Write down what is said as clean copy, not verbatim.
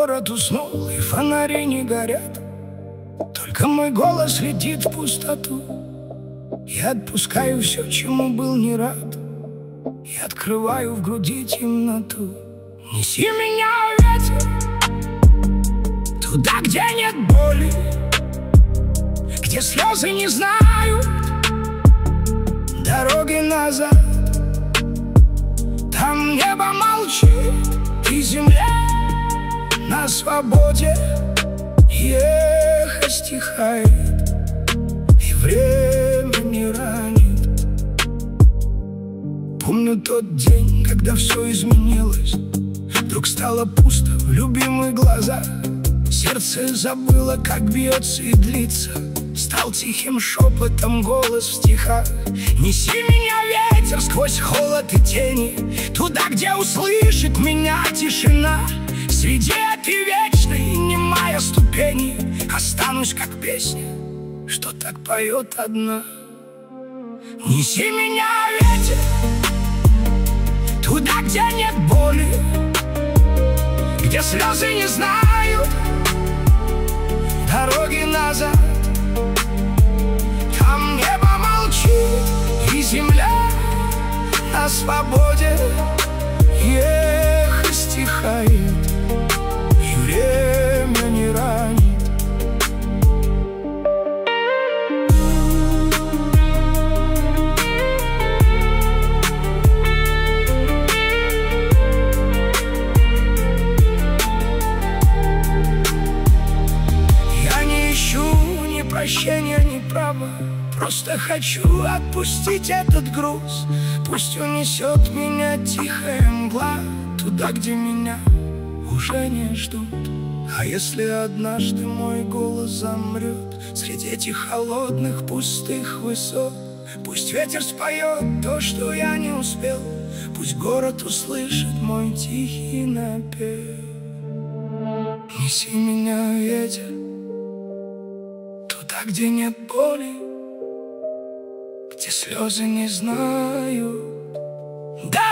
Город уснул, и фонари не горят, только мой голос летит в пустоту. Я отпускаю все, чему был не рад, и открываю в груди темноту. Неси меня, ветер, туда, где нет боли, где слезы не знают дороги назад. Там небо молчит, и земля на свободе, и эхо стихает, и время не ранит. Помню тот день, когда все изменилось. Вдруг стало пусто в любимых глазах. Сердце забыло, как бьется и длится. Стал тихим шепотом голос в стихах. Неси меня, ветер, сквозь холод и тени, туда, где услышит меня тишина. Среди этой вечной немая ступени останусь, как песня, что так поет одна. Неси меня, ветер, туда, где нет боли, где слезы не знают дороги назад. Там небо молчит, и земля на свободе, и эхо стихает, и время не ранит. Прощения, не права, просто хочу отпустить этот груз. Пусть унесет меня тихая мгла туда, где меня уже не ждут. А если однажды мой голос замрет среди этих холодных пустых высот, пусть ветер споет то, что я не успел, пусть город услышит мой тихий напев. Неси меня, ветер, туда, где нет боли, где слезы не знают